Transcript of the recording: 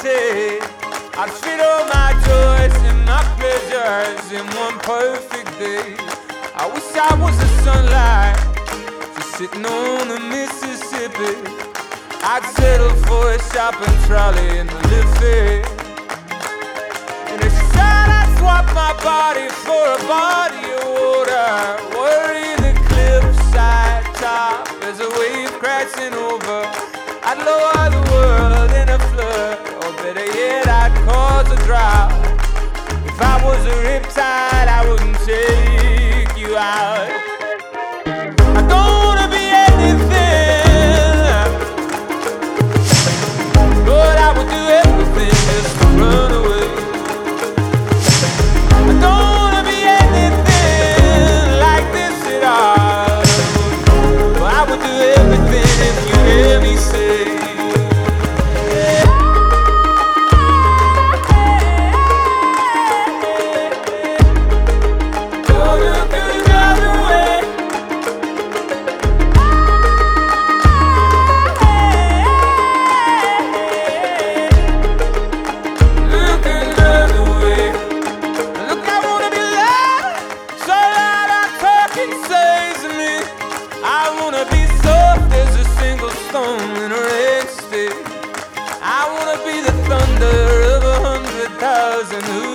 say I'd fit all my joys and my pleasures in one perfect day. I wish I was the sunlight, just sitting on the Mississippi. I'd settle for a shopping trolley in the Liffey. In a shot I'd swap my body for a body of water, worry the cliffside top as a wave crashing over. I'd lower the world in a flood, or better yet I'd cause a drought. If I was a riptide I wouldn't take you out. I don't wanna be anything, but I would do everything just to run away. I don't wanna be anything like this at all, but I would do everything if you hear me say. In a red stick, I wanna be the thunder of 100,000